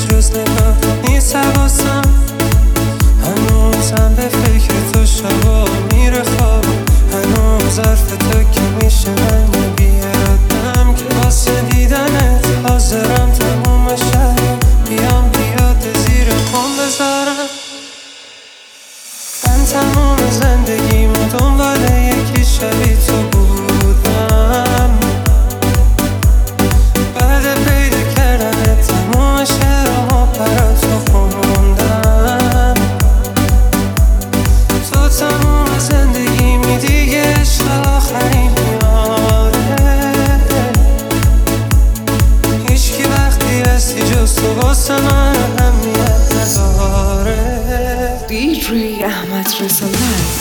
جز نگاه نیست حواسم، هنوزم به فکر تو شبا میره خواب، هنوز ظرف تو که میشه من بیارم که واسه دیدنت حاضرم تموم شب بیام بیاد زیر پام بذارم. من تموم زندگیمو دنبال یکی شبیه تو بودم، بعد پیدا کردن تموم شعرها برا تو خوندم. تو تموم زندگیمی دیگه عشق آخرین میاره، هیچکی وقتی هستی جز تو واسه من اهمیت نداره. DJ احمد رضا لایو.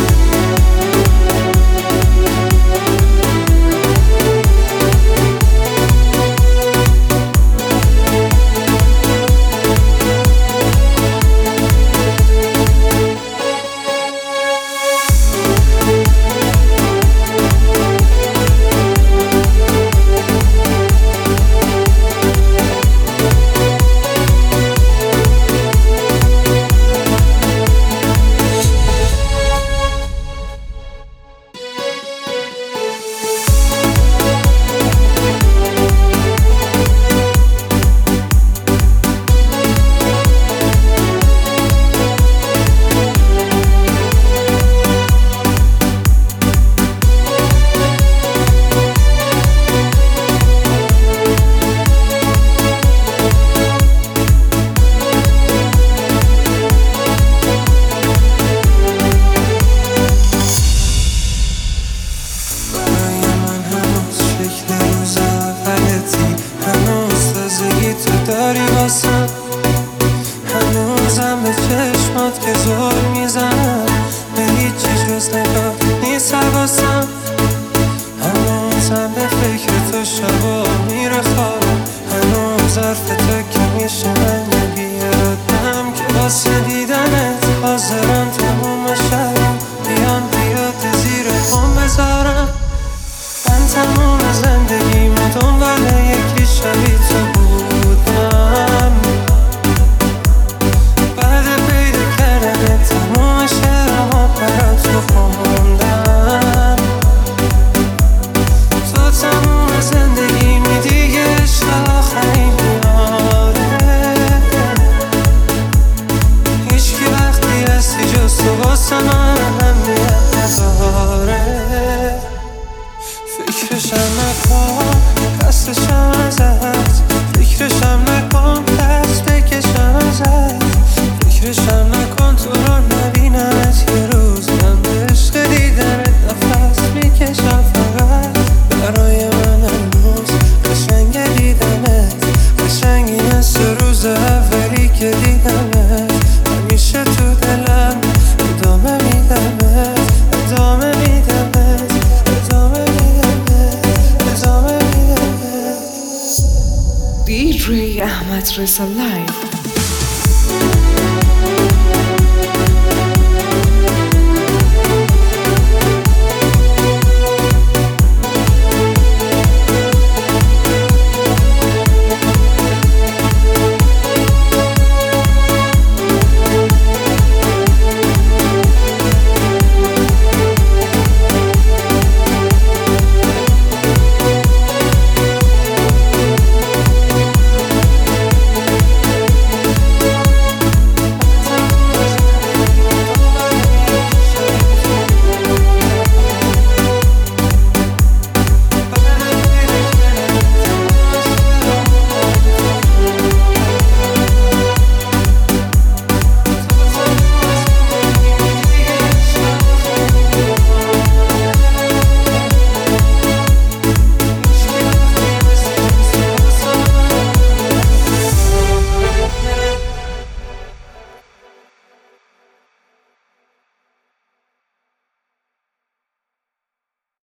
هنوزم به چشمات که زور میزنم، به هیچی جز نگاه نیست حواسم، هنوزم به فکر تو شبا میره خوابم، هنوز ظرف تو که میشه من بیارم که واسه دیدنت حاضرم تموم شب بیام بیاد زیر پام بذارم. من تموم زندگیمو دنبال یکی شبیه تو بودم، بعد پیدا کردن تموم شعرها برا تو خوندم. تو تموم زندگیمی دیگه عشق آخرین میاره، هیچکی وقتی هستی جز تو واسه من اهمیت نداره. فکرشم نکن دستشم ازت، فکرشم نکن دست بکشم ازت، فکرشم نکن تو رو نبینمت یه روز، من به عشق دیدنت نفس میکشم فقط. برای من امروز قشنگ دیدمت، قشنگی مثل روز اولی که دیدمت، همیشه تو دلم ادامه میدمت، ادامه میدمت، ادامه میدمت، ادامه میدمت. DJ احمد رضا لایو.